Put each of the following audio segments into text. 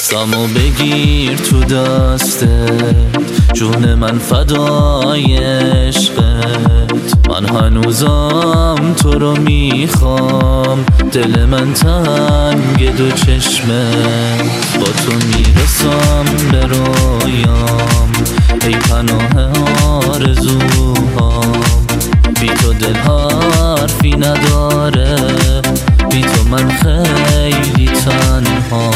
دستامو بگیر تو دستت، جون من فدای عشقت. من هنوزم تو رو میخوام، دل من تنگ دو چشمت. با تو میرسم به رویام، ای پناه آرزوهام. بی تو دل حرفی نداره، بی تو من خیلی تنها.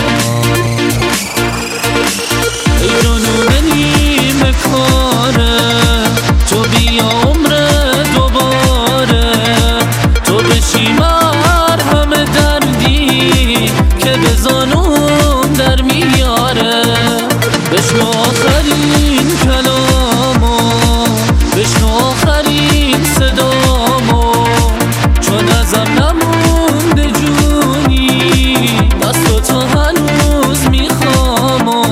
ای جنون نیمه کاره، تو بیا عمر دوباره. تو بشی مرهم دردی که به زانون در میاره. بشنو آخرین کلامو، بشنو آخرین صدامو. چون ازم نمونده جونی، دستو تو هنوز میخوامو.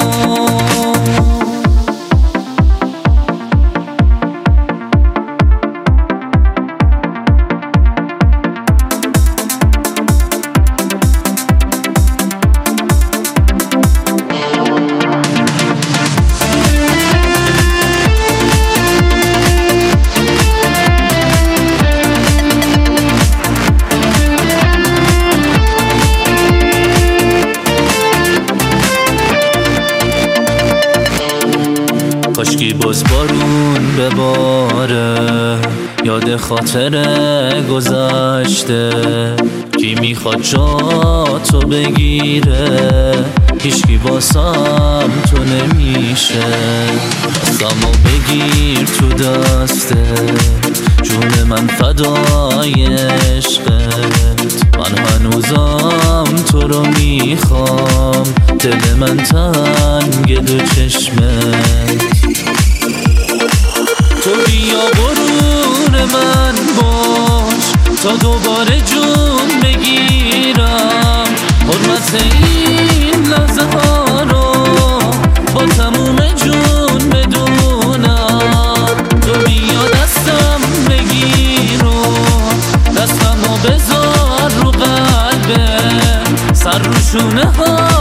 کاشکی باز بارون بباره، یاد خاطر گذشته. کی میخواد جا تو بگیره، هیچکی واسم تو نمیشه. دستامو بگیر تو دستت، جون من فدای عشقت. من هنوزم تو رو میخوام، دل من تنگ دو چشمت. تو بیا غرور من باش، تا دوباره جون بگیرم. حرمت این لحظه ها رو با تموم جون بدونم. تو بیا دستم بگیر و دستمو بذار رو قلبه، سر رو شونه ها